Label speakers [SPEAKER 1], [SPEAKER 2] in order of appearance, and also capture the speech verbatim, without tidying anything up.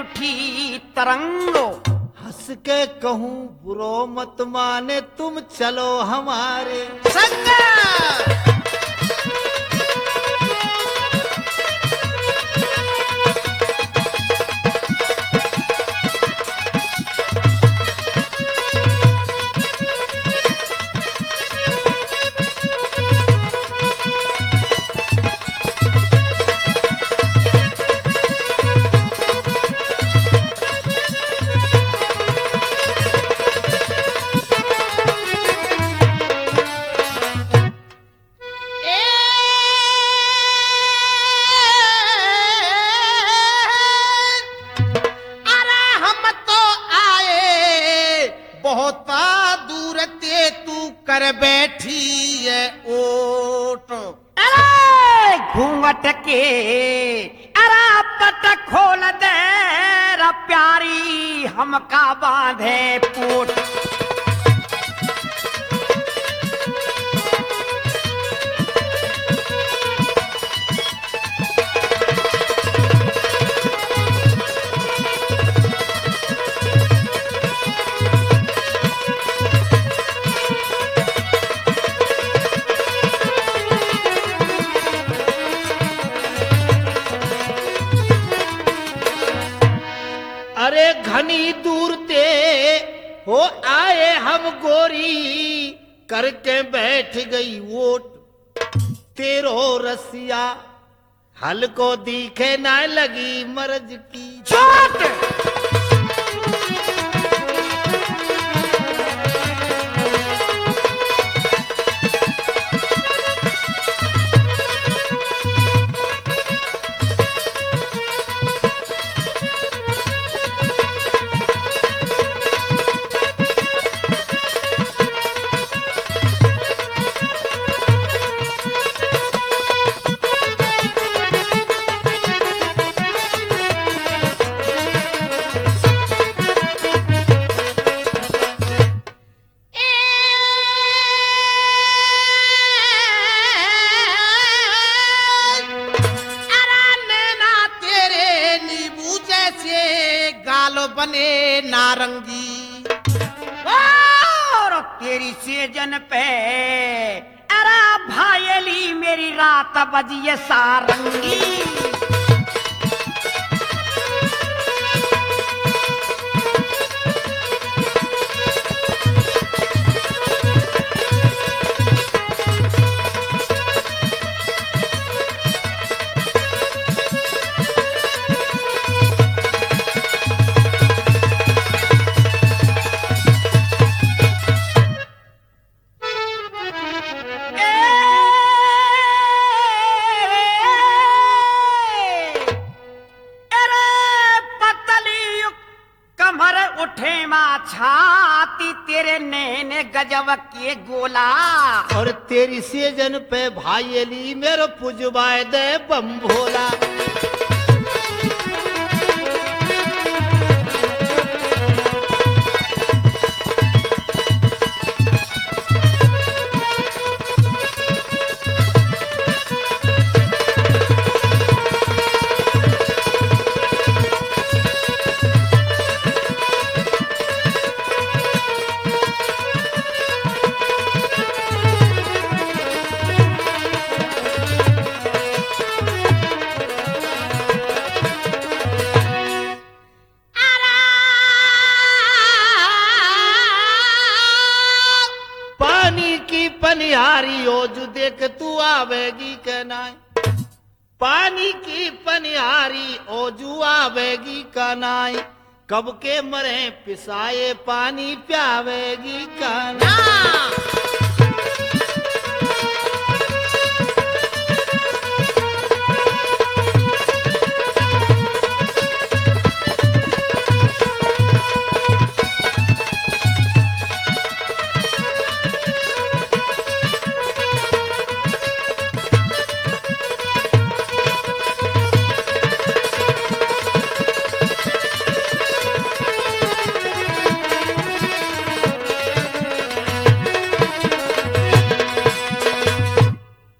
[SPEAKER 1] उठी तरंगो।
[SPEAKER 2] हंस के कहूँ बुरो मत माने तुम चलो हमारे
[SPEAKER 1] संग। बहुत दूर ते तू कर बैठी है ओट। अरे घूंघट के अरे पट खोल दे रा प्यारी हमका बांधे पोट।
[SPEAKER 2] अरे घनी दूर ते हो आए हम गोरी करके बैठ गई वोट। तेरो रसिया हल को दिखे ना लगी मर्ज की
[SPEAKER 1] चोट। बने नारंगी और तेरी सेजन पे अरे भायली मेरी रात बजिए सारंगी। छाती तेरे नैने गजब के गोला
[SPEAKER 2] और तेरी सेजन पे भाईली मेरो पुजवाए दे बम भोला। पनिहारी ओजू देख तू आवेगी के नाय। पानी की पनिहारी ओजू आवेगी का नाय। कब के मरे पिसाए पानी प्यावेगी का नाय।